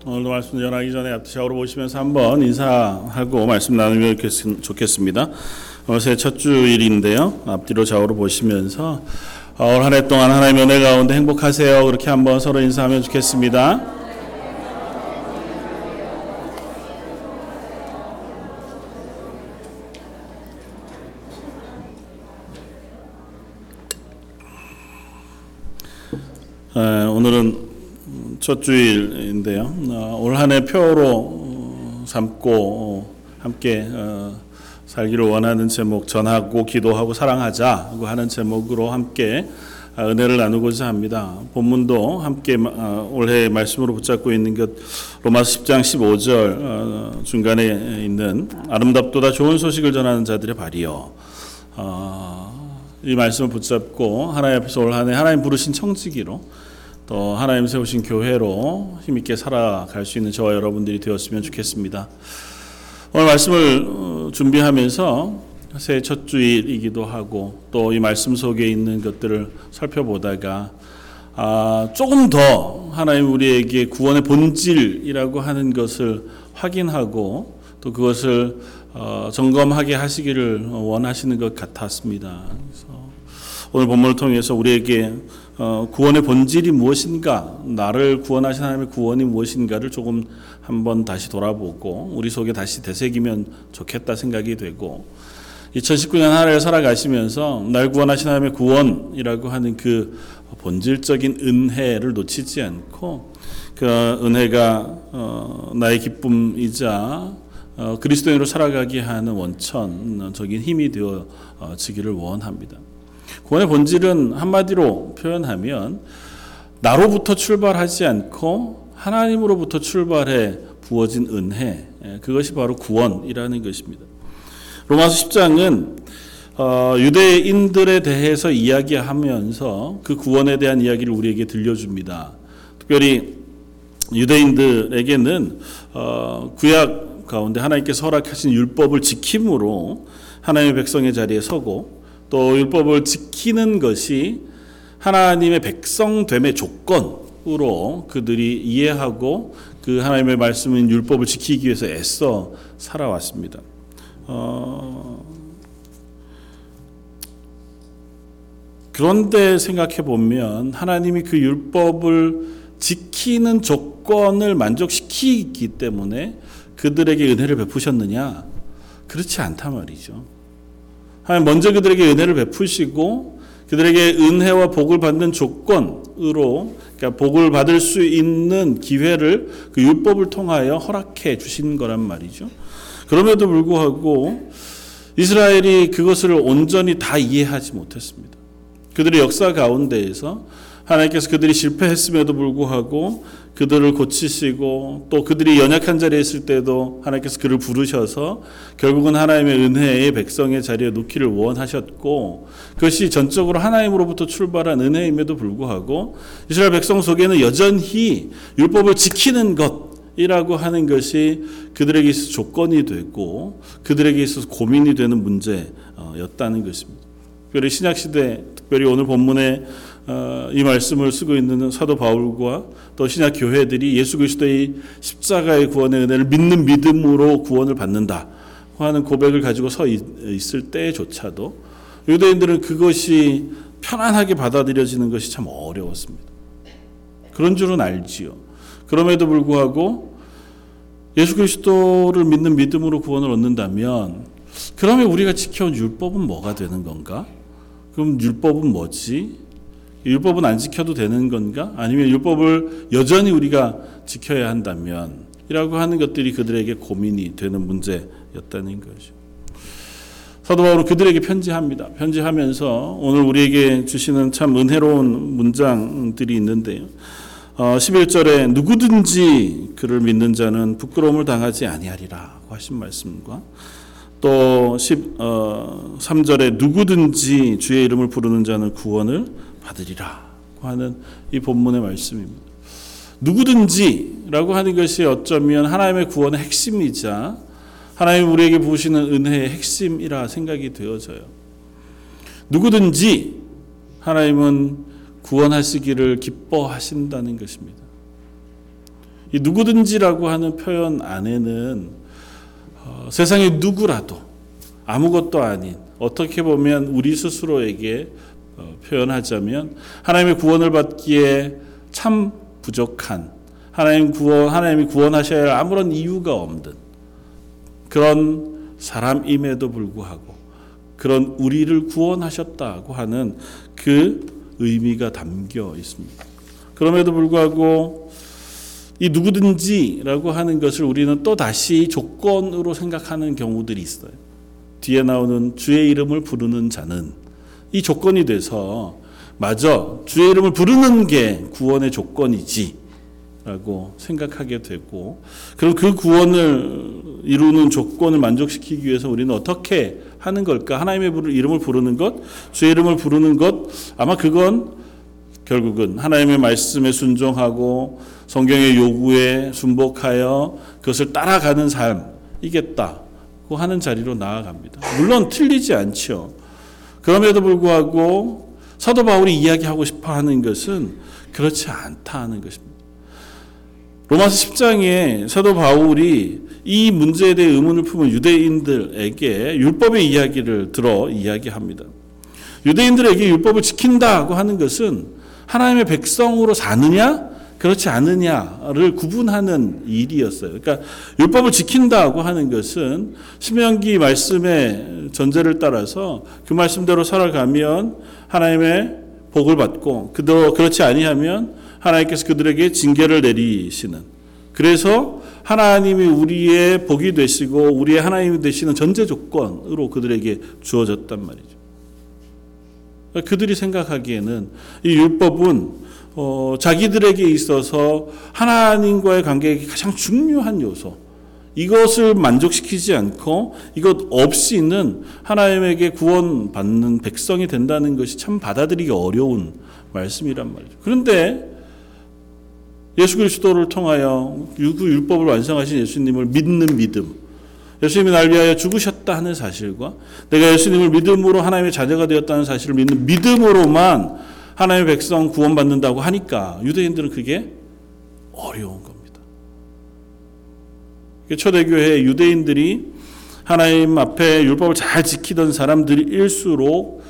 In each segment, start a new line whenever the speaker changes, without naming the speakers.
오늘도 말씀 전하기 전에 앞뒤좌우로 보시면서 한번 인사하고 말씀 나누면 좋겠습니다. 새해 첫 주일인데요. 앞뒤로 좌우로 보시면서 올 한 해 동안 하나님의 은혜 가운데 행복하세요. 그렇게 한번 서로 인사하면 좋겠습니다. 오늘은 첫 주일인데요. 올 한 해 표로 삼고 함께 살기를 원하는 제목, 전하고 기도하고 사랑하자 하는 제목으로 함께 은혜를 나누고자 합니다. 본문도 함께 올해 말씀으로 붙잡고 있는 것 로마서 10장 15절 중간에 있는 아름답도다 좋은 소식을 전하는 자들의 발이여. 이 말씀을 붙잡고 하나님 앞에서 올 한 해 하나님 부르신 청지기로 또 하나님 세우신 교회로 힘있게 살아갈 수 있는 저와 여러분들이 되었으면 좋겠습니다. 오늘 말씀을 준비하면서 새해 첫 주일이기도 하고 또 이 말씀 속에 있는 것들을 살펴보다가 조금 더 하나님 우리에게 구원의 본질이라고 하는 것을 확인하고 또 그것을 점검하게 하시기를 원하시는 것 같았습니다. 그래서 오늘 본문을 통해서 우리에게 구원의 본질이 무엇인가, 나를 구원하신 하나님의 구원이 무엇인가를 조금 한번 다시 돌아보고 우리 속에 다시 되새기면 좋겠다 생각이 되고 2019년 한 해를 살아가시면서 날 구원하신 하나님의 구원이라고 하는 그 본질적인 은혜를 놓치지 않고 그 은혜가 나의 기쁨이자 그리스도인으로 살아가게 하는 원천적인 힘이 되어지기를 원합니다. 구원의 본질은 한마디로 표현하면 나로부터 출발하지 않고 하나님으로부터 출발해 부어진 은혜, 그것이 바로 구원이라는 것입니다. 로마서 10장은 유대인들에 대해서 이야기하면서 그 구원에 대한 이야기를 우리에게 들려줍니다. 특별히 유대인들에게는 구약 가운데 하나님께서 허락하신 율법을 지킴으로 하나님의 백성의 자리에 서고 또 율법을 지키는 것이 하나님의 백성됨의 조건으로 그들이 이해하고 그 하나님의 말씀인 율법을 지키기 위해서 애써 살아왔습니다. 그런데 생각해 보면 하나님이 그 율법을 지키는 조건을 만족시키기 때문에 그들에게 은혜를 베푸셨느냐? 그렇지 않단 말이죠. 하나님 먼저 그들에게 은혜를 베푸시고 그들에게 은혜와 복을 받는 조건으로, 그러니까 복을 받을 수 있는 기회를 그 율법을 통하여 허락해 주신 거란 말이죠. 그럼에도 불구하고 이스라엘이 그것을 온전히 다 이해하지 못했습니다. 그들의 역사 가운데에서 하나님께서 그들이 실패했음에도 불구하고 그들을 고치시고 또 그들이 연약한 자리에 있을 때도 하나님께서 그를 부르셔서 결국은 하나님의 은혜의 백성의 자리에 놓기를 원하셨고 그것이 전적으로 하나님으로부터 출발한 은혜임에도 불구하고 이스라엘 백성 속에는 여전히 율법을 지키는 것이라고 하는 것이 그들에게 있어서 조건이 되고 그들에게 있어서 고민이 되는 문제였다는 것입니다. 특별히 신약시대, 특별히 오늘 본문에 이 말씀을 쓰고 있는 사도 바울과 또 신약 교회들이 예수 그리스도의 십자가의 구원의 은혜를 믿는 믿음으로 구원을 받는다 하는 고백을 가지고 서 있을 때조차도 유대인들은 그것이 편안하게 받아들여지는 것이 참 어려웠습니다. 그런 줄은 알지요. 그럼에도 불구하고 예수 그리스도를 믿는 믿음으로 구원을 얻는다면 그러면 우리가 지켜온 율법은 뭐가 되는 건가? 그럼 율법은 뭐지? 율법은 안 지켜도 되는 건가? 아니면 율법을 여전히 우리가 지켜야 한다면 이라고 하는 것들이 그들에게 고민이 되는 문제였다는 것이죠. 사도 바울은 그들에게 편지합니다. 편지하면서 오늘 우리에게 주시는 참 은혜로운 문장들이 있는데요. 11절에 누구든지 그를 믿는 자는 부끄러움을 당하지 아니하리라고 하신 말씀과 또 13절에 누구든지 주의 이름을 부르는 자는 구원을 받으리라 하는 이 본문의 말씀입니다. 누구든지라고 하는 것이 어쩌면 하나님의 구원의 핵심이자 하나님 우리에게 부으시는 은혜의 핵심이라 생각이 되어져요. 누구든지 하나님은 구원하시기를 기뻐하신다는 것입니다. 이 누구든지라고 하는 표현 안에는 세상의 누구라도 아무것도 아닌, 어떻게 보면 우리 스스로에게 표현하자면 하나님의 구원을 받기에 참 부족한, 하나님이 구원하셔야 할 아무런 이유가 없는 그런 사람임에도 불구하고 그런 우리를 구원하셨다고 하는 그 의미가 담겨 있습니다. 그럼에도 불구하고 이 누구든지라고 하는 것을 우리는 또 다시 조건으로 생각하는 경우들이 있어요. 뒤에 나오는 주의 이름을 부르는 자는 이 조건이 돼서 맞아, 주의 이름을 부르는 게 구원의 조건이지 라고 생각하게 되고, 그럼 그 구원을 이루는 조건을 만족시키기 위해서 우리는 어떻게 하는 걸까? 하나님의 이름을 부르는 것, 주의 이름을 부르는 것, 아마 그건 결국은 하나님의 말씀에 순종하고 성경의 요구에 순복하여 그것을 따라가는 삶이겠다고 하는 자리로 나아갑니다. 물론 틀리지 않죠. 그럼에도 불구하고 사도 바울이 이야기하고 싶어 하는 것은 그렇지 않다는 것입니다. 로마서 10장에 사도 바울이 이 문제에 대해 의문을 품은 유대인들에게 율법의 이야기를 들어 이야기합니다. 유대인들에게 율법을 지킨다고 하는 것은 하나님의 백성으로 사느냐 그렇지 않느냐를 구분하는 일이었어요. 그러니까 율법을 지킨다고 하는 것은 신명기 말씀의 전제를 따라서 그 말씀대로 살아가면 하나님의 복을 받고, 그대로 그렇지 아니하면 하나님께서 그들에게 징계를 내리시는, 그래서 하나님이 우리의 복이 되시고 우리의 하나님이 되시는 전제 조건으로 그들에게 주어졌단 말이죠. 그들이 생각하기에는 이 율법은 자기들에게 있어서 하나님과의 관계에 가장 중요한 요소, 이것을 만족시키지 않고 이것 없이는 하나님에게 구원받는 백성이 된다는 것이 참 받아들이기 어려운 말씀이란 말이죠. 그런데 예수 그리스도를 통하여 그 율법을 완성하신 예수님을 믿는 믿음, 예수님이 날 위하여 죽으셨다 하는 사실과 내가 예수님을 믿음으로 하나님의 자녀가 되었다는 사실을 믿는 믿음으로만 하나님의 백성 구원받는다고 하니까 유대인들은 그게 어려운 겁니다. 초대교회 유대인들이 하나님 앞에 율법을 잘 지키던 사람들일수록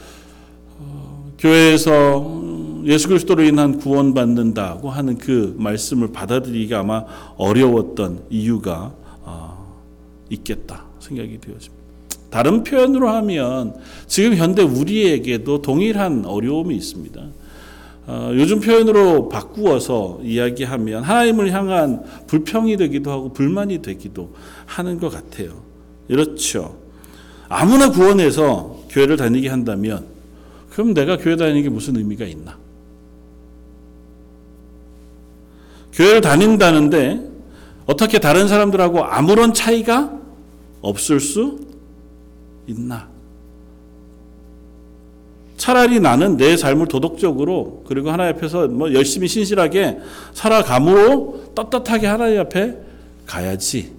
교회에서 예수 그리스도로 인한 구원받는다고 하는 그 말씀을 받아들이기가 아마 어려웠던 이유가 있겠다 생각이 되어집니다. 다른 표현으로 하면 지금 현대 우리에게도 동일한 어려움이 있습니다. 요즘 표현으로 바꾸어서 이야기하면 하나님을 향한 불평이 되기도 하고 불만이 되기도 하는 것 같아요. 그렇죠. 아무나 구원해서 교회를 다니게 한다면 그럼 내가 교회 다니는 게 무슨 의미가 있나? 교회를 다닌다는데 어떻게 다른 사람들하고 아무런 차이가 없을 수 있나? 차라리 나는 내 삶을 도덕적으로 그리고 하나님 앞에서 열심히 신실하게 살아감으로 떳떳하게 하나님 앞에 가야지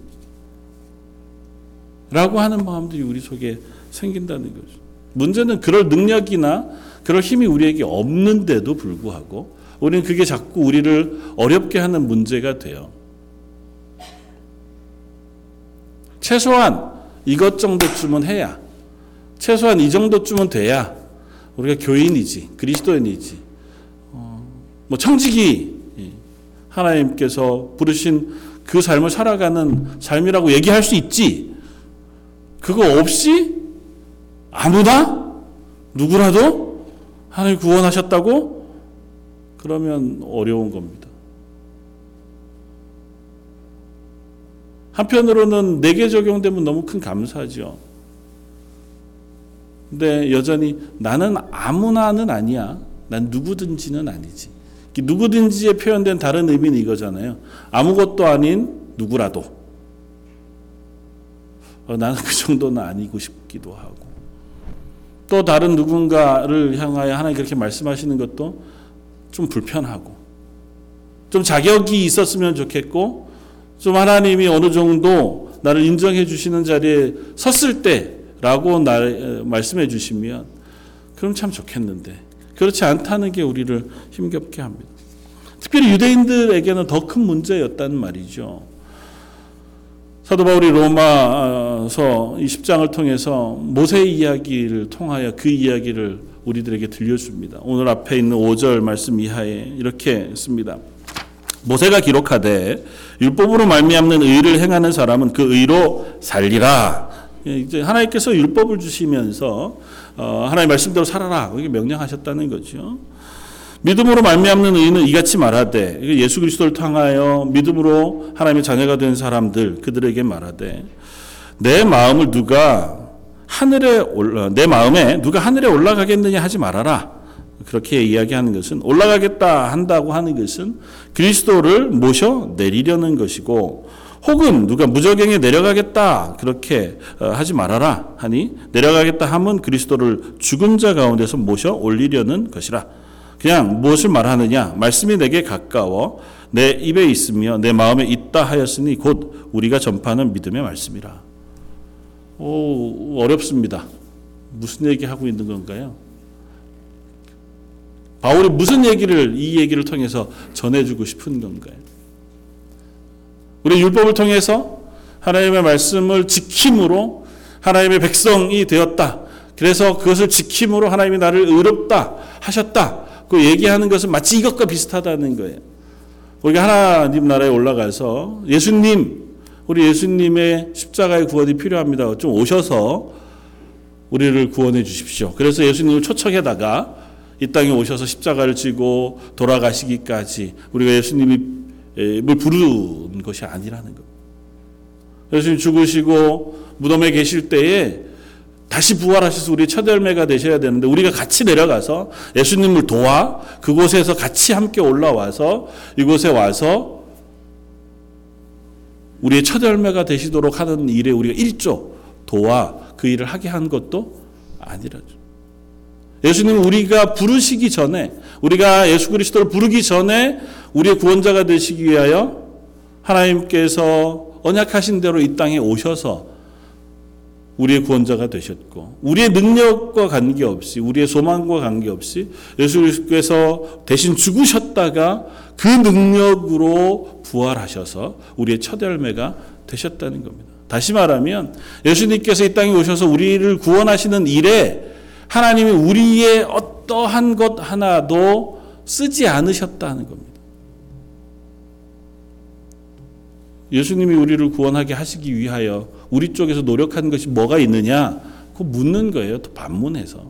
라고 하는 마음들이 우리 속에 생긴다는 거죠. 문제는 그럴 능력이나 그럴 힘이 우리에게 없는데도 불구하고 우리는 그게 자꾸 우리를 어렵게 하는 문제가 돼요. 최소한 이것 정도쯤은 해야, 최소한 이 정도쯤은 돼야 우리가 교인이지, 그리스도인이지, 청지기 하나님께서 부르신 그 삶을 살아가는 삶이라고 얘기할 수 있지. 그거 없이 아무나 누구라도 하나님 구원하셨다고 그러면 어려운 겁니다. 한편으로는 내게 적용되면 너무 큰 감사죠. 근데 여전히 나는 아무나는 아니야. 난 누구든지는 아니지. 누구든지에 표현된 다른 의미는 이거잖아요. 아무것도 아닌 누구라도. 나는 그 정도는 아니고 싶기도 하고. 또 다른 누군가를 향하여 하나님 그렇게 말씀하시는 것도 좀 불편하고. 좀 자격이 있었으면 좋겠고, 좀 하나님이 어느 정도 나를 인정해 주시는 자리에 섰을 때라고 말씀해 주시면 그럼 참 좋겠는데 그렇지 않다는 게 우리를 힘겹게 합니다. 특별히 유대인들에게는 더 큰 문제였다는 말이죠. 사도 바울이 로마서 이 10장을 통해서 모세의 이야기를 통하여 그 이야기를 우리들에게 들려줍니다. 오늘 앞에 있는 5절 말씀 이하에 이렇게 씁니다. 모세가 기록하되 율법으로 말미암는 의를 행하는 사람은 그 의로 살리라. 이제 하나님께서 율법을 주시면서 하나님의 말씀대로 살아라 이렇게 명령하셨다는 거죠. 믿음으로 말미암는 의는 이같이 말하되, 예수 그리스도를 통하여 믿음으로 하나님의 자녀가 된 사람들 그들에게 말하되, 내 마음에 누가 하늘에 올라가겠느냐 하지 말아라. 그렇게 이야기하는 것은, 올라가겠다 한다고 하는 것은 그리스도를 모셔 내리려는 것이고, 혹은 누가 무저갱에 내려가겠다 그렇게 하지 말아라 하니, 내려가겠다 함은 그리스도를 죽은 자 가운데서 모셔 올리려는 것이라. 그냥 무엇을 말하느냐? 말씀이 내게 가까워 내 입에 있으며 내 마음에 있다 하였으니 곧 우리가 전파하는 믿음의 말씀이라. 어렵습니다. 무슨 얘기하고 있는 건가요? 바울이 무슨 얘기를 이 얘기를 통해서 전해주고 싶은 건가요? 우리 율법을 통해서 하나님의 말씀을 지킴으로 하나님의 백성이 되었다. 그래서 그것을 지킴으로 하나님이 나를 의롭다 하셨다. 그 얘기하는 것은 마치 이것과 비슷하다는 거예요. 우리가 하나님 나라에 올라가서 우리 예수님의 십자가의 구원이 필요합니다. 좀 오셔서 우리를 구원해 주십시오. 그래서 예수님을 초청해다가 이 땅에 오셔서 십자가를 지고 돌아가시기까지 우리가 예수님을 부른 것이 아니라는 겁니다. 예수님 죽으시고 무덤에 계실 때에 다시 부활하셔서 우리의 첫 열매가 되셔야 되는데, 우리가 같이 내려가서 예수님을 도와 그곳에서 같이 함께 올라와서 이곳에 와서 우리의 첫 열매가 되시도록 하는 일에 우리가 일조 도와 그 일을 하게 한 것도 아니라죠. 예수님은 우리가 부르시기 전에, 우리가 예수 그리스도를 부르기 전에 우리의 구원자가 되시기 위하여 하나님께서 언약하신 대로 이 땅에 오셔서 우리의 구원자가 되셨고, 우리의 능력과 관계없이, 우리의 소망과 관계없이 예수 그리스도께서 대신 죽으셨다가 그 능력으로 부활하셔서 우리의 첫 열매가 되셨다는 겁니다. 다시 말하면 예수님께서 이 땅에 오셔서 우리를 구원하시는 일에 하나님이 우리의 어떠한 것 하나도 쓰지 않으셨다는 겁니다. 예수님이 우리를 구원하게 하시기 위하여 우리 쪽에서 노력한 것이 뭐가 있느냐? 그거 묻는 거예요. 또 반문해서.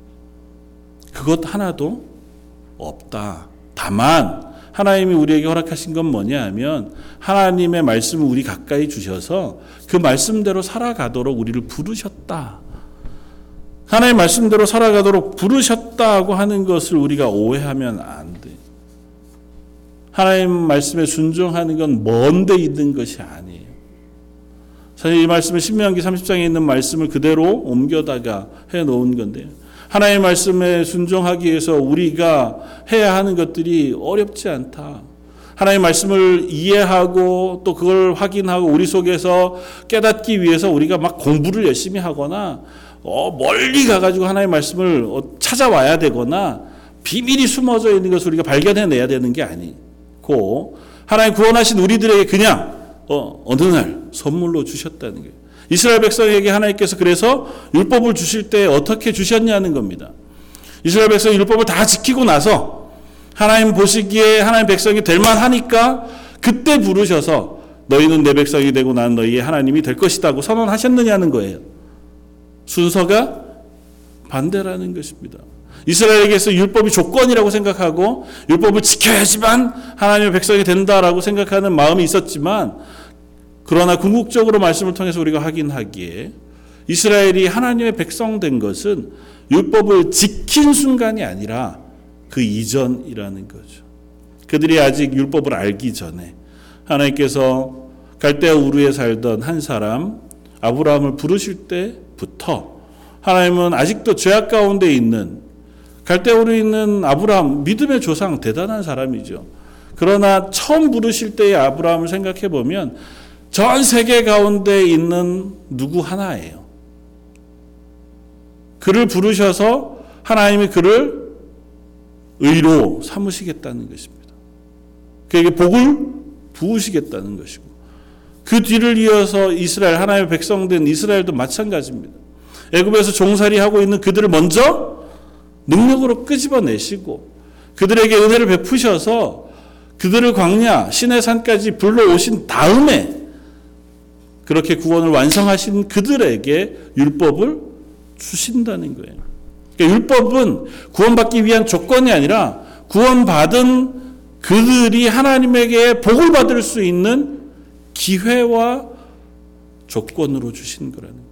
그것 하나도 없다. 다만 하나님이 우리에게 허락하신 건 뭐냐 하면, 하나님의 말씀을 우리 가까이 주셔서 그 말씀대로 살아가도록 우리를 부르셨다. 하나님의 말씀대로 살아가도록 부르셨다고 하는 것을 우리가 오해하면 안 돼. 하나님 말씀에 순종하는 건 먼 데 있는 것이 아니에요. 사실 이 말씀은 신명기 30장에 있는 말씀을 그대로 옮겨다가 해놓은 건데요. 하나님의 말씀에 순종하기 위해서 우리가 해야 하는 것들이 어렵지 않다. 하나님의 말씀을 이해하고 또 그걸 확인하고 우리 속에서 깨닫기 위해서 우리가 막 공부를 열심히 하거나 멀리 가가지고 하나님의 말씀을 찾아와야 되거나 비밀이 숨어져 있는 것을 우리가 발견해내야 되는 게 아니고, 하나님 구원하신 우리들에게 그냥 어느 날 선물로 주셨다는 거예요. 이스라엘 백성에게 하나님께서 그래서 율법을 주실 때 어떻게 주셨냐는 겁니다. 이스라엘 백성이 율법을 다 지키고 나서 하나님 보시기에 하나님 백성이 될 만하니까 그때 부르셔서 너희는 내 백성이 되고 난 너희의 하나님이 될 것이라고 선언하셨느냐는 거예요. 순서가 반대라는 것입니다. 이스라엘에게서 율법이 조건이라고 생각하고 율법을 지켜야지만 하나님의 백성이 된다라고 생각하는 마음이 있었지만, 그러나 궁극적으로 말씀을 통해서 우리가 확인하기에 이스라엘이 하나님의 백성 된 것은 율법을 지킨 순간이 아니라 그 이전이라는 거죠. 그들이 아직 율법을 알기 전에 하나님께서 갈대아 우르에 살던 한 사람 아브라함을 부르실 때부터 하나님은 아직도 죄악 가운데 있는 갈대아 우르에 있는 아브라함, 믿음의 조상, 대단한 사람이죠. 그러나 처음 부르실 때의 아브라함을 생각해 보면 전 세계 가운데 있는 누구 하나예요. 그를 부르셔서 하나님이 그를 의로 삼으시겠다는 것입니다. 그에게 복을 부으시겠다는 것이고, 그 뒤를 이어서 이스라엘, 하나님의 백성된 이스라엘도 마찬가지입니다. 애굽에서 종살이하고 있는 그들을 먼저 능력으로 끄집어내시고 그들에게 은혜를 베푸셔서 그들을 광야 시내산까지 불러오신 다음에 그렇게 구원을 완성하신 그들에게 율법을 주신다는 거예요. 그러니까 율법은 구원받기 위한 조건이 아니라 구원받은 그들이 하나님에게 복을 받을 수 있는 기회와 조건으로 주신 거라는 거예요.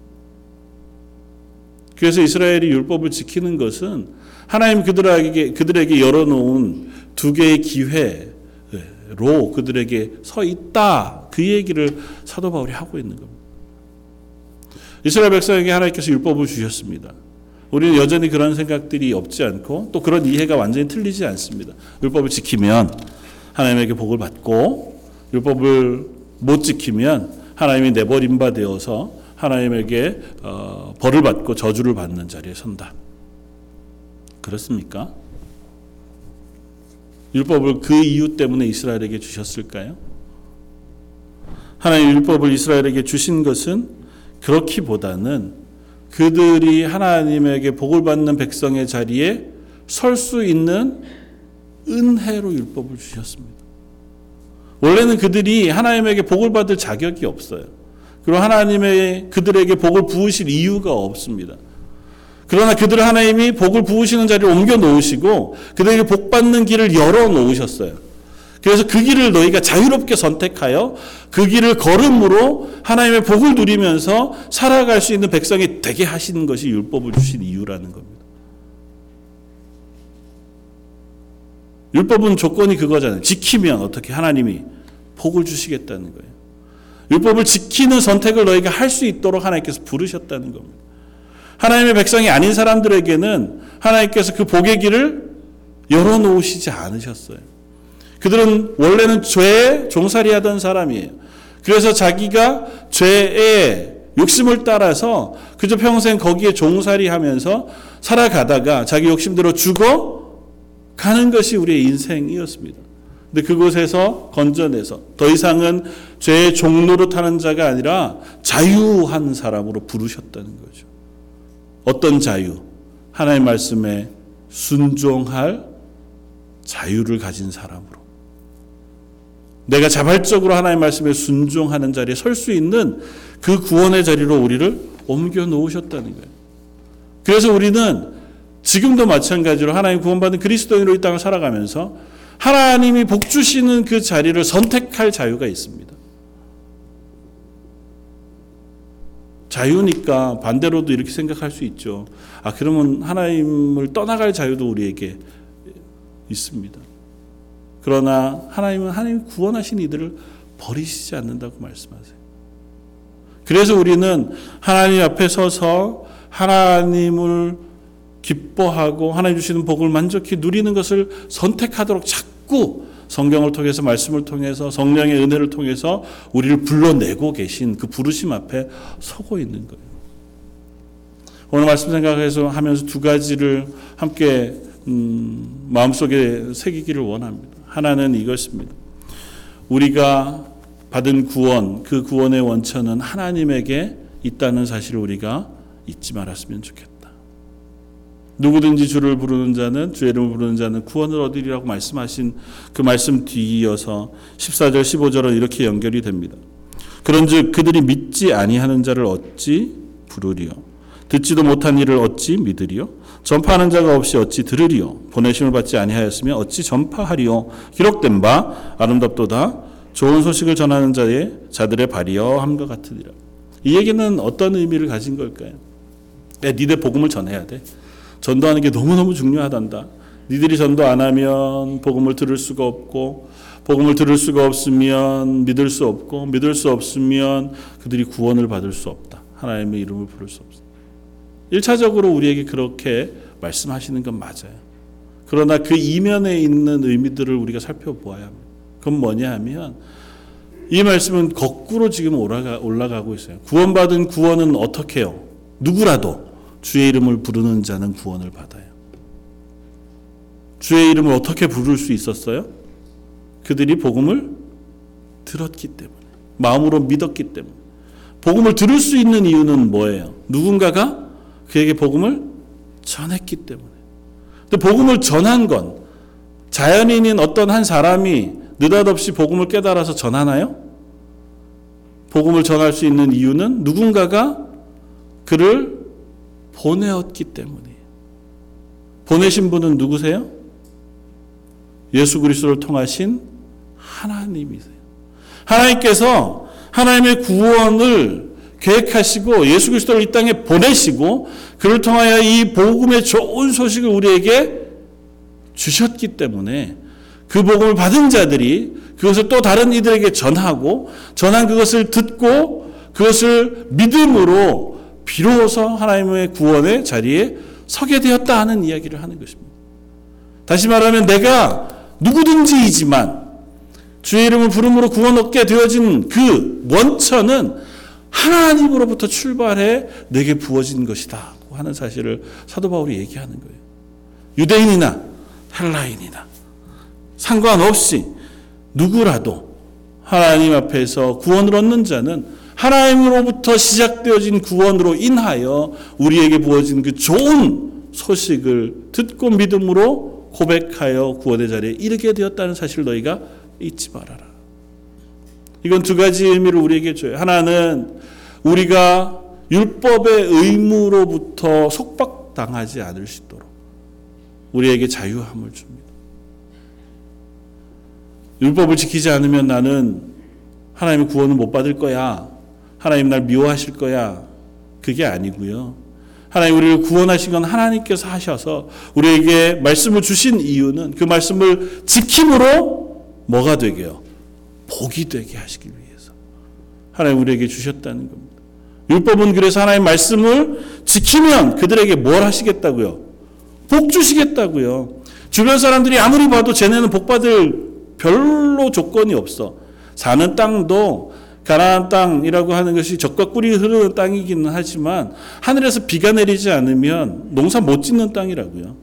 그래서 이스라엘이 율법을 지키는 것은 하나님 그들에게 열어놓은 두 개의 기회로 그들에게 서 있다. 그 얘기를 사도 바울이 하고 있는 겁니다. 이스라엘 백성에게 하나님께서 율법을 주셨습니다. 우리는 여전히 그런 생각들이 없지 않고 또 그런 이해가 완전히 틀리지 않습니다. 율법을 지키면 하나님에게 복을 받고 율법을 못 지키면 하나님이 내버린 바 되어서 하나님에게 벌을 받고 저주를 받는 자리에 선다. 그렇습니까? 율법을 그 이유 때문에 이스라엘에게 주셨을까요? 하나님 율법을 이스라엘에게 주신 것은 그렇기보다는 그들이 하나님에게 복을 받는 백성의 자리에 설 수 있는 은혜로 율법을 주셨습니다. 원래는 그들이 하나님에게 복을 받을 자격이 없어요. 그리고 하나님의 그들에게 복을 부으실 이유가 없습니다. 그러나 그들을 하나님이 복을 부으시는 자리에 옮겨 놓으시고 그들에게 복 받는 길을 열어 놓으셨어요. 그래서 그 길을 너희가 자유롭게 선택하여 그 길을 걸음으로 하나님의 복을 누리면서 살아갈 수 있는 백성이 되게 하시는 것이 율법을 주신 이유라는 겁니다. 율법은 조건이 그거잖아요. 지키면 어떻게 하나님이 복을 주시겠다는 거예요. 율법을 지키는 선택을 너희가 할 수 있도록 하나님께서 부르셨다는 겁니다. 하나님의 백성이 아닌 사람들에게는 하나님께서 그 복의 길을 열어놓으시지 않으셨어요. 그들은 원래는 죄에 종살이하던 사람이에요. 그래서 자기가 죄의 욕심을 따라서 그저 평생 거기에 종살이하면서 살아가다가 자기 욕심대로 죽어가는 것이 우리의 인생이었습니다. 근데 그곳에서 건져내서 더 이상은 죄의 종로로 타는 자가 아니라 자유한 사람으로 부르셨다는 거죠. 어떤 자유? 하나님 말씀에 순종할 자유를 가진 사람으로. 내가 자발적으로 하나님 말씀에 순종하는 자리에 설 수 있는 그 구원의 자리로 우리를 옮겨 놓으셨다는 거예요. 그래서 우리는 지금도 마찬가지로 하나님 구원받은 그리스도인으로 이 땅을 살아가면서 하나님이 복 주시는 그 자리를 선택할 자유가 있습니다. 자유니까 반대로도 이렇게 생각할 수 있죠. 그러면 하나님을 떠나갈 자유도 우리에게 있습니다. 그러나 하나님은 하나님 구원하신 이들을 버리시지 않는다고 말씀하세요. 그래서 우리는 하나님 앞에 서서 하나님을 기뻐하고 하나님 주시는 복을 만족히 누리는 것을 선택하도록 자꾸 성경을 통해서 말씀을 통해서 성령의 은혜를 통해서 우리를 불러내고 계신 그 부르심 앞에 서고 있는 거예요. 오늘 말씀 생각해서 하면서 두 가지를 함께 마음속에 새기기를 원합니다. 하나는 이것입니다. 우리가 받은 구원, 그 구원의 원천은 하나님에게 있다는 사실을 우리가 잊지 말았으면 좋겠다. 누구든지 주를 부르는 자는, 주의 이름을 부르는 자는 구원을 얻으리라고 말씀하신 그 말씀 뒤이어서 14절 15절은 이렇게 연결이 됩니다. 그런즉 그들이 믿지 아니하는 자를 어찌 부르리요? 듣지도 못한 이를 어찌 믿으리요? 전파하는 자가 없이 어찌 들으리요? 보내심을 받지 아니하였으면 어찌 전파하리요? 기록된 바 아름답도다 좋은 소식을 전하는 자들의 발이여 함과 같으리라. 이 얘기는 어떤 의미를 가진 걸까요? 니들 복음을 전해야 돼. 전도하는 게 너무너무 중요하단다. 니들이 전도 안 하면 복음을 들을 수가 없고, 복음을 들을 수가 없으면 믿을 수 없고, 믿을 수 없으면 그들이 구원을 받을 수 없다. 하나님의 이름을 부를 수 없다. 1차적으로 우리에게 그렇게 말씀하시는 건 맞아요. 그러나 그 이면에 있는 의미들을 우리가 살펴보아야 합니다. 그건 뭐냐 하면 이 말씀은 거꾸로 지금 올라가고 있어요. 구원받은 구원은 어떻게 해요? 누구라도 주의 이름을 부르는 자는 구원을 받아요. 주의 이름을 어떻게 부를 수 있었어요? 그들이 복음을 들었기 때문에, 마음으로 믿었기 때문에. 복음을 들을 수 있는 이유는 뭐예요? 누군가가 그에게 복음을 전했기 때문에. 근데 복음을 전한 건 자연인인 어떤 한 사람이 느닷없이 복음을 깨달아서 전하나요? 복음을 전할 수 있는 이유는 누군가가 그를 보내었기 때문이에요. 보내신 분은 누구세요? 예수 그리스도를 통하신 하나님이세요. 하나님께서 하나님의 구원을 계획하시고 예수 그리스도를 이 땅에 보내시고 그를 통하여 이 복음의 좋은 소식을 우리에게 주셨기 때문에 그 복음을 받은 자들이 그것을 또 다른 이들에게 전하고 전한 그것을 듣고 그것을 믿음으로 비로소 하나님의 구원의 자리에 서게 되었다 하는 이야기를 하는 것입니다. 다시 말하면 내가 누구든지이지만 주의 이름을 부름으로 구원 얻게 되어진 그 원천은 하나님으로부터 출발해 내게 부어진 것이다 하는 사실을 사도 바울이 얘기하는 거예요. 유대인이나 헬라인이나 상관없이 누구라도 하나님 앞에서 구원을 얻는 자는 하나님으로부터 시작되어진 구원으로 인하여 우리에게 부어진 그 좋은 소식을 듣고 믿음으로 고백하여 구원의 자리에 이르게 되었다는 사실을 너희가 잊지 말아라. 이건 두 가지 의미를 우리에게 줘요. 하나는 우리가 율법의 의무로부터 속박당하지 않을 수 있도록 우리에게 자유함을 줍니다. 율법을 지키지 않으면 나는 하나님의 구원을 못 받을 거야. 하나님 날 미워하실 거야. 그게 아니고요. 하나님 우리를 구원하신 건 하나님께서 하셔서 우리에게 말씀을 주신 이유는 그 말씀을 지킴으로 뭐가 되게요? 복이 되게 하시기 위해서 하나님 우리에게 주셨다는 겁니다. 율법은 그래서 하나님 말씀을 지키면 그들에게 뭘 하시겠다고요? 복 주시겠다고요. 주변 사람들이 아무리 봐도 쟤네는 복 받을 별로 조건이 없어. 사는 땅도 가나안 땅이라고 하는 것이 젖과 꿀이 흐르는 땅이기는 하지만 하늘에서 비가 내리지 않으면 농사 못 짓는 땅이라고요.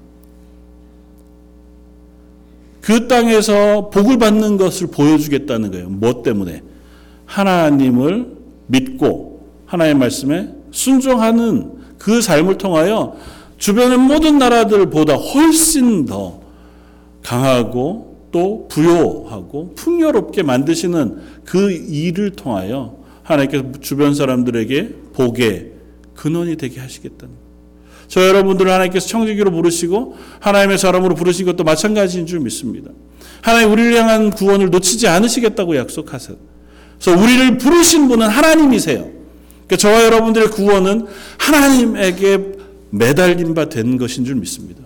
그 땅에서 복을 받는 것을 보여주겠다는 거예요. 뭐 때문에? 하나님을 믿고 하나님의 말씀에 순종하는 그 삶을 통하여 주변의 모든 나라들보다 훨씬 더 강하고 또 부요하고 풍요롭게 만드시는 그 일을 통하여 하나님께서 주변 사람들에게 복의 근원이 되게 하시겠다는 거예요. 저 여러분들을 하나님께서 청지기로 부르시고 하나님의 사람으로 부르신 것도 마찬가지인 줄 믿습니다. 하나님 우리를 향한 구원을 놓치지 않으시겠다고 약속하세요. 그래서 우리를 부르신 분은 하나님이세요. 그러니까 저와 여러분들의 구원은 하나님에게 매달린 바 된 것인 줄 믿습니다.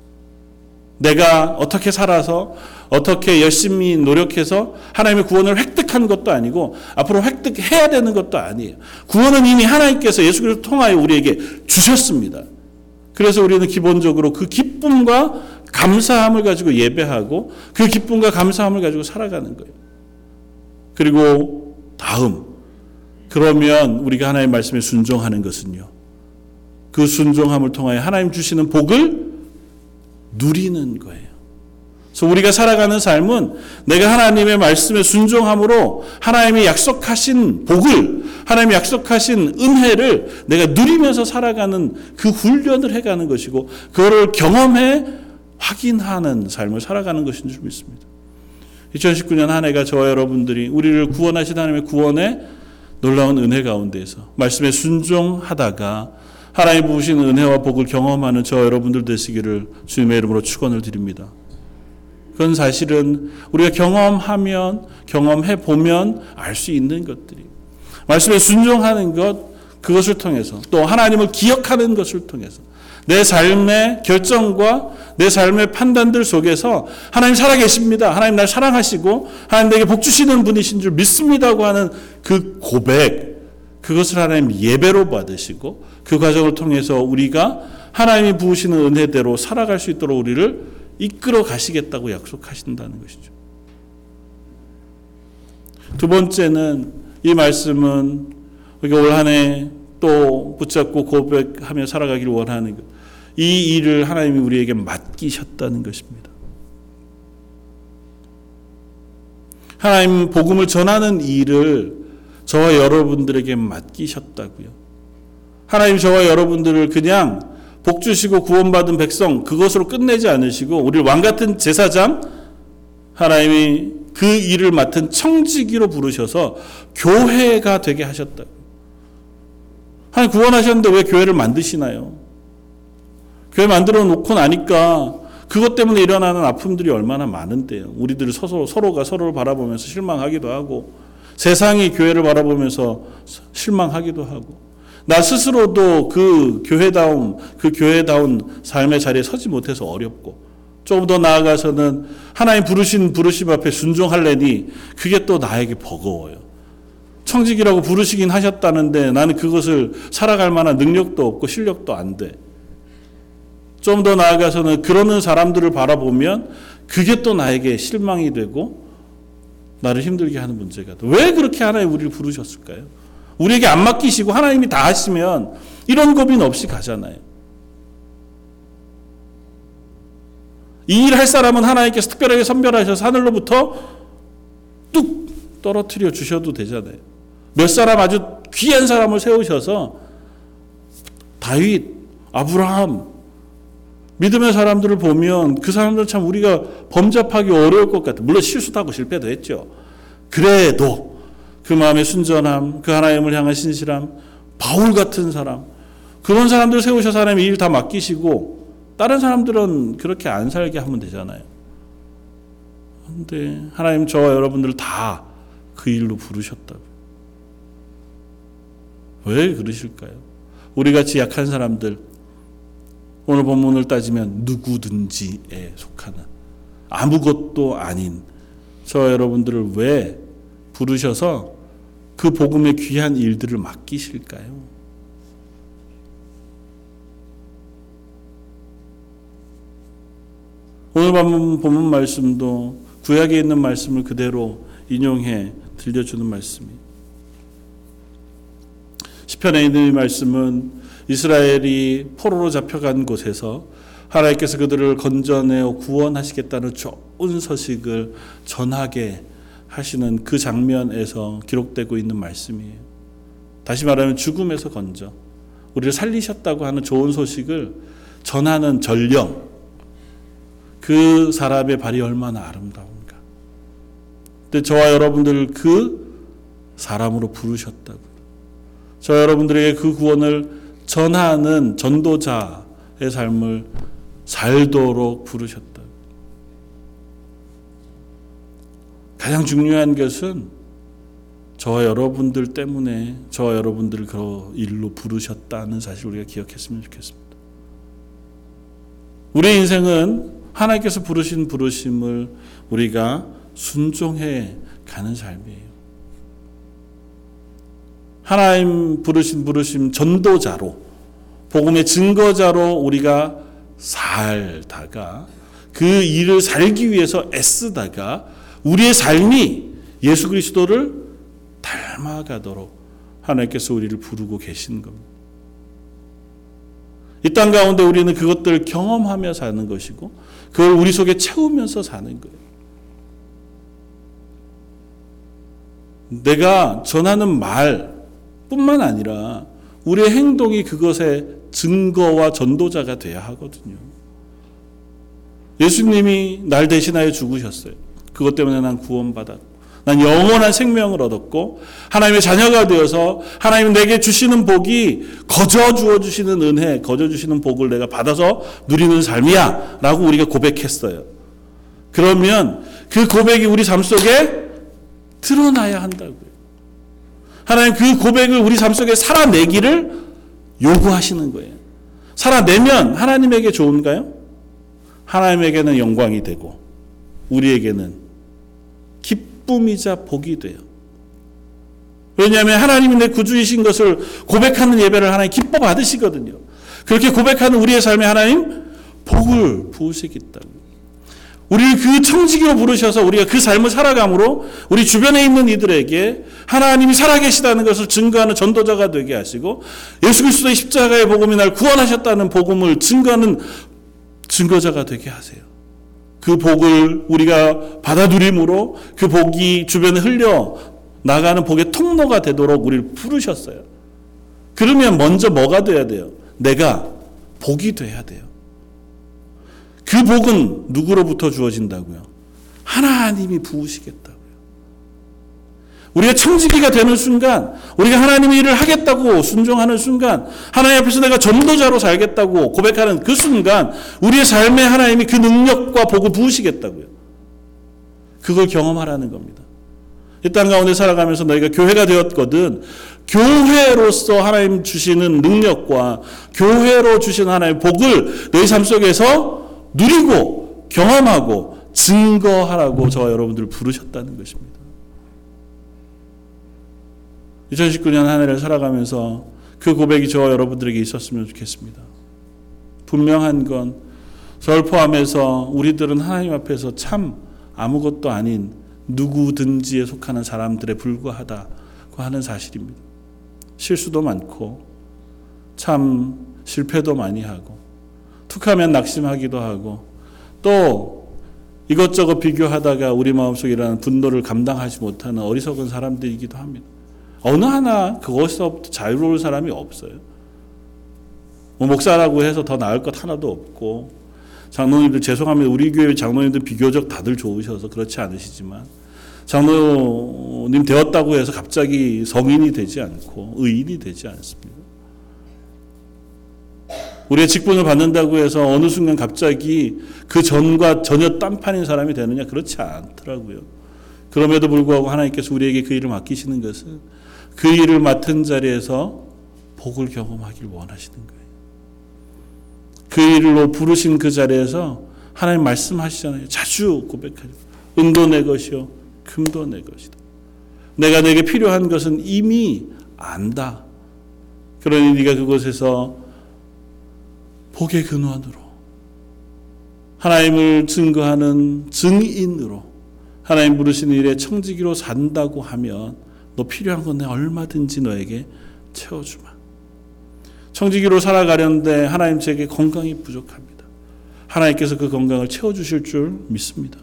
내가 어떻게 살아서 어떻게 열심히 노력해서 하나님의 구원을 획득한 것도 아니고 앞으로 획득해야 되는 것도 아니에요. 구원은 이미 하나님께서 예수 그리스도를 통하여 우리에게 주셨습니다. 그래서 우리는 기본적으로 그 기쁨과 감사함을 가지고 예배하고 그 기쁨과 감사함을 가지고 살아가는 거예요. 그리고 다음, 그러면 우리가 하나님의 말씀에 순종하는 것은요. 그 순종함을 통하여 하나님 주시는 복을 누리는 거예요. 그래서 우리가 살아가는 삶은 내가 하나님의 말씀에 순종함으로 하나님이 약속하신 복을, 하나님이 약속하신 은혜를 내가 누리면서 살아가는 그 훈련을 해가는 것이고 그거를 경험해 확인하는 삶을 살아가는 것인 줄 믿습니다. 2019년 한 해가 저와 여러분들이 우리를 구원하신 하나님의 구원의 놀라운 은혜 가운데에서 말씀에 순종하다가 하나님 부으신 은혜와 복을 경험하는 저와 여러분들 되시기를 주님의 이름으로 축원을 드립니다. 그건 사실은 우리가 경험하면 경험해 보면 알 수 있는 것들이 말씀에 순종하는 것 그것을 통해서 또 하나님을 기억하는 것을 통해서 내 삶의 결정과 내 삶의 판단들 속에서 하나님 살아계십니다. 하나님 날 사랑하시고 하나님 내게 복 주시는 분이신 줄 믿습니다고 하는 그 고백 그것을 하나님 예배로 받으시고 그 과정을 통해서 우리가 하나님이 부으시는 은혜대로 살아갈 수 있도록 우리를 이끌어 가시겠다고 약속하신다는 것이죠. 두 번째는 이 말씀은 우리가 올 한 해 또 붙잡고 고백하며 살아가기를 원하는 것. 이 일을 하나님이 우리에게 맡기셨다는 것입니다. 하나님 복음을 전하는 일을 저와 여러분들에게 맡기셨다고요. 하나님 저와 여러분들을 그냥 복 주시고 구원받은 백성 그것으로 끝내지 않으시고 우리를 왕같은 제사장, 하나님이 그 일을 맡은 청지기로 부르셔서 교회가 되게 하셨다고요. 하나님 구원하셨는데 왜 교회를 만드시나요? 교회 만들어 놓고 나니까 그것 때문에 일어나는 아픔들이 얼마나 많은데요. 우리들 서로가 서로를 바라보면서 실망하기도 하고 세상이 교회를 바라보면서 실망하기도 하고 나 스스로도 그 교회다운 삶의 자리에 서지 못해서 어렵고 조금 더 나아가서는 하나님 부르심 앞에 순종할래니 그게 또 나에게 버거워요. 청직이라고 부르시긴 하셨다는데 나는 그것을 살아갈 만한 능력도 없고 실력도 안 돼. 좀 더 나아가서는 그러는 사람들을 바라보면 그게 또 나에게 실망이 되고 나를 힘들게 하는 문제가 돼. 왜 그렇게 하나님 우리를 부르셨을까요? 우리에게 안 맡기시고 하나님이 다 하시면 이런 고민 없이 가잖아요. 이 일 할 사람은 하나님께서 특별하게 선별하셔서 하늘로부터 뚝 떨어뜨려 주셔도 되잖아요. 몇 사람 아주 귀한 사람을 세우셔서 다윗, 아브라함, 믿음의 사람들을 보면 그 사람들 참 우리가 범접하기 어려울 것 같아요. 물론 실수도 하고 실패도 했죠. 그래도 그 마음의 순전함, 그 하나님을 향한 신실함, 바울 같은 사람, 그런 사람들 세우셔서 하나님 일 다 맡기시고 다른 사람들은 그렇게 안 살게 하면 되잖아요. 그런데 하나님 저와 여러분들 다 그 일로 부르셨다고. 왜 그러실까요? 우리같이 약한 사람들, 오늘 본문을 따지면 누구든지에 속하는 아무것도 아닌 저와 여러분들을 왜 부르셔서 그 복음의 귀한 일들을 맡기실까요? 오늘 본문 말씀도 구약에 있는 말씀을 그대로 인용해 들려주는 말씀이에요. 시편에 있는 이 말씀은 이스라엘이 포로로 잡혀간 곳에서 하나님께서 그들을 건져내어 구원하시겠다는 좋은 소식을 전하게 하시는 그 장면에서 기록되고 있는 말씀이에요. 다시 말하면 죽음에서 건져 우리를 살리셨다고 하는 좋은 소식을 전하는 전령, 그 사람의 발이 얼마나 아름다운가. 근데 저와 여러분들을 그 사람으로 부르셨다고. 저와 여러분들에게 그 구원을 전하는 전도자의 삶을 살도록 부르셨다. 가장 중요한 것은 저와 여러분들 때문에 저와 여러분들을 그 일로 부르셨다는 사실을 우리가 기억했으면 좋겠습니다. 우리의 인생은 하나님께서 부르신 부르심을 우리가 순종해 가는 삶이에요. 하나님 부르신 부르심 전도자로, 복음의 증거자로 우리가 살다가 그 일을 살기 위해서 애쓰다가 우리의 삶이 예수 그리스도를 닮아가도록 하나님께서 우리를 부르고 계신 겁니다. 이 땅 가운데 우리는 그것들을 경험하며 사는 것이고 그걸 우리 속에 채우면서 사는 거예요. 내가 전하는 말뿐만 아니라 우리의 행동이 그것의 증거와 전도자가 돼야 하거든요. 예수님이 날 대신하여 죽으셨어요. 그것 때문에 난 구원받았고 난 영원한 생명을 얻었고 하나님의 자녀가 되어서 하나님 내게 주시는 복이 거저 주어주시는 은혜, 거저 주시는 복을 내가 받아서 누리는 삶이야 라고 우리가 고백했어요. 그러면 그 고백이 우리 삶 속에 드러나야 한다고요. 하나님 그 고백을 우리 삶 속에 살아내기를 요구하시는 거예요. 살아내면 하나님에게 좋은가요? 하나님에게는 영광이 되고 우리에게는 기쁨이자 복이 돼요. 왜냐하면 하나님이 내 구주이신 것을 고백하는 예배를 하나님 기뻐 받으시거든요. 그렇게 고백하는 우리의 삶에 하나님 복을 부으시겠다고. 우리를 그 청지기로 부르셔서 우리가 그 삶을 살아감으로 우리 주변에 있는 이들에게 하나님이 살아계시다는 것을 증거하는 전도자가 되게 하시고 예수 그리스도의 십자가의 복음이 날 구원하셨다는 복음을 증거하는 증거자가 되게 하세요. 그 복을 우리가 받아들임으로 그 복이 주변에 흘려 나가는 복의 통로가 되도록 우리를 부르셨어요. 그러면 먼저 뭐가 돼야 돼요? 내가 복이 돼야 돼요. 그 복은 누구로부터 주어진다고요? 하나님이 부으시겠다고요. 우리가 청지기가 되는 순간, 우리가 하나님의 일을 하겠다고 순종하는 순간, 하나님 앞에서 내가 전도자로 살겠다고 고백하는 그 순간, 우리의 삶에 하나님이 그 능력과 복을 부으시겠다고요. 그걸 경험하라는 겁니다. 이 땅 가운데 살아가면서 너희가 교회가 되었거든, 교회로서 하나님 주시는 능력과 교회로 주시는 하나님의 복을 너희 삶 속에서 누리고 경험하고 증거하라고 저와 여러분들을 부르셨다는 것입니다. 2019년 한 해를 살아가면서 그 고백이 저와 여러분들에게 있었으면 좋겠습니다. 분명한 건 저를 포함해서 우리들은 하나님 앞에서 참 아무것도 아닌 누구든지에 속하는 사람들에 불과하다고 하는 사실입니다. 실수도 많고 참 실패도 많이 하고 툭하면 낙심하기도 하고 또 이것저것 비교하다가 우리 마음속에 일어나는 분노를 감당하지 못하는 어리석은 사람들이기도 합니다. 어느 하나 그것에서부터 자유로울 사람이 없어요. 뭐 목사라고 해서 더 나을 것 하나도 없고, 장로님들 죄송합니다. 우리 교회 장로님들 비교적 다들 좋으셔서 그렇지 않으시지만 장로님 되었다고 해서 갑자기 성인이 되지 않고 의인이 되지 않습니다. 우리의 직분을 받는다고 해서 어느 순간 갑자기 그 전과 전혀 딴판인 사람이 되느냐? 그렇지 않더라고요. 그럼에도 불구하고 하나님께서 우리에게 그 일을 맡기시는 것은 그 일을 맡은 자리에서 복을 경험하길 원하시는 거예요. 그 일로 부르신 그 자리에서 하나님 말씀하시잖아요. 자주 고백하죠. 은도 내 것이요 금도 내 것이다. 내가 내게 필요한 것은 이미 안다. 그러니 네가 그곳에서 복의 근원으로 하나님을 증거하는 증인으로 하나님 부르시는 일에 청지기로 산다고 하면 너 필요한 건 내가 얼마든지 너에게 채워주마. 청지기로 살아가려는데 하나님 제게 건강이 부족합니다. 하나님께서 그 건강을 채워주실 줄 믿습니다.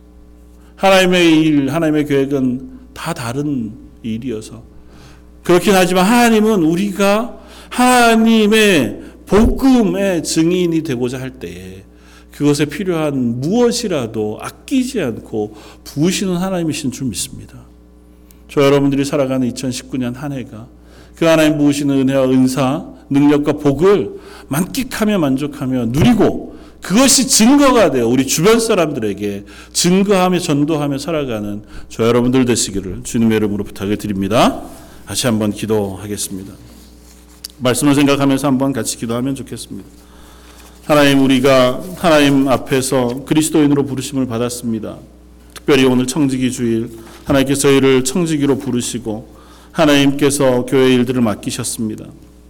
하나님의 일, 하나님의 계획은 다 다른 일이어서 그렇긴 하지만 하나님은 우리가 하나님의 복음의 증인이 되고자 할 때에 그것에 필요한 무엇이라도 아끼지 않고 부으시는 하나님이신 줄 믿습니다. 저 여러분들이 살아가는 2019년 한 해가 그 하나님 부으시는 은혜와 은사, 능력과 복을 만끽하며 만족하며 누리고 그것이 증거가 되어 우리 주변 사람들에게 증거하며 전도하며 살아가는 저 여러분들 되시기를 주님의 이름으로 부탁을 드립니다. 다시 한번 기도하겠습니다. 말씀을 생각하면서 한번 같이 기도하면 좋겠습니다. 하나님, 우리가 하나님 앞에서 그리스도인으로 부르심을 받았습니다. 특별히 오늘 청지기 주일 하나님께서 저희를 청지기로 부르시고 하나님께서 교회 일들을 맡기셨습니다.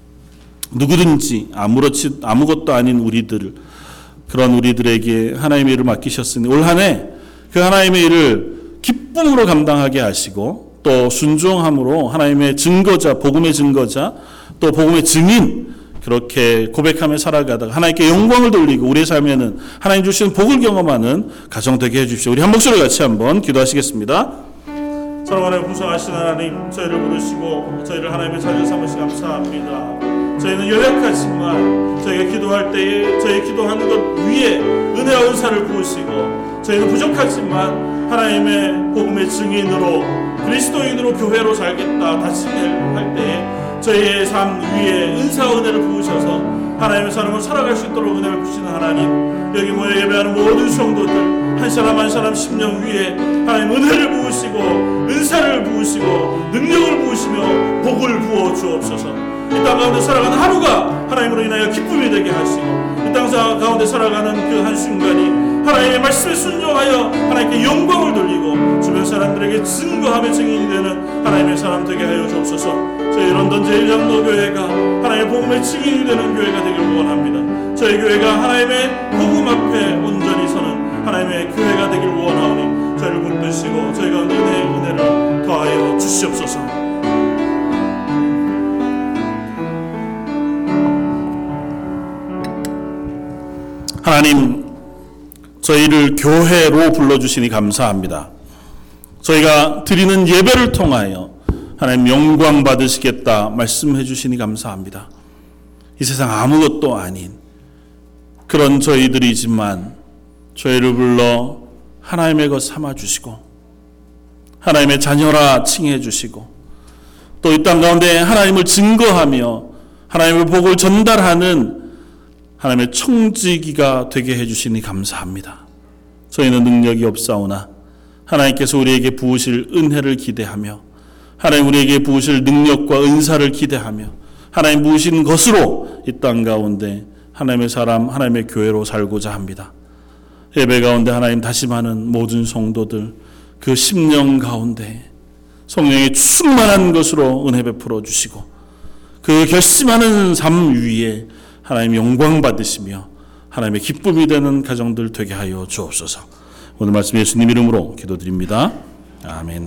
누구든지 아무것도 아닌 우리들을 그런 우리들에게 하나님의 일을 맡기셨으니 올 한 해 그 하나님의 일을 기쁨으로 감당하게 하시고 또 순종함으로 하나님의 증거자, 복음의 증거자, 또 복음의 증인 그렇게 고백하며 살아가다가 하나님께 영광을 돌리고 우리의 삶에는 하나님 주시는 복을 경험하는 가정 되게 해주십시오. 우리 한 목소리 같이 한번 기도하시겠습니다. 사랑하는 풍성하신 하나님, 저희를 부르시고 저희를 하나님의 자녀 삼으시 감사합니다. 저희는 연약하지만 저희가 기도할 때에 저희 기도하는 것 위에 은혜와 은사를 부으시고 저희는 부족하지만 하나님의 복음의 증인으로 그리스도인으로 교회로 살겠다 다짐할 때에 저희의 삶 위에 은사와 은혜를 부으셔서 하나님의 사람을 살아갈 수 있도록 은혜를 부시는 하나님, 여기 모여 예배하는 모든 성도들 한 사람 한 사람 심령 위에 하나님 은혜를 부으시고 은사를 부으시고 능력을 부으시며 복을 부어 주옵소서. 이 땅 가운데 살아가는 하루가 하나님으로 인하여 기쁨이 되게 하시고 이 땅 가운데 살아가는 그 한순간이 하나님의 말씀에 순종하여 하나님께 영광을 돌리고 주변 사람들에게 증거하며 증인이 되는 하나님의 사람 되게 하여 주옵소서. 저희 런던 제1장로교회가 하나님의 복음의 증인이 되는 교회가 되기를 원합니다. 저희 교회가 하나님의 복음 앞에 온전히 서는 하나님의 교회가 되기를 원하오니 저희를 붙드시고 저희가 은혜를 더하여 주시옵소서. 하나님, 저희를 교회로 불러주시니 감사합니다. 저희가 드리는 예배를 통하여 하나님 영광 받으시겠다 말씀해 주시니 감사합니다. 이 세상 아무것도 아닌 그런 저희들이지만 저희를 불러 하나님의 것 삼아 주시고 하나님의 자녀라 칭해 주시고 또 이 땅 가운데 하나님을 증거하며 하나님의 복을 전달하는 하나님의 청지기가 되게 해주시니 감사합니다. 저희는 능력이 없사오나 하나님께서 우리에게 부으실 은혜를 기대하며 하나님 우리에게 부으실 능력과 은사를 기대하며 하나님 부으신 것으로 이 땅 가운데 하나님의 사람 하나님의 교회로 살고자 합니다. 예배 가운데 하나님 다짐하는 모든 성도들 그 심령 가운데 성령의 충만한 것으로 은혜 베풀어 주시고 그 결심하는 삶 위에 하나님 영광 받으시며 하나님의 기쁨이 되는 가정들 되게 하여 주옵소서. 오늘 말씀 예수님 이름으로 기도드립니다. 아멘.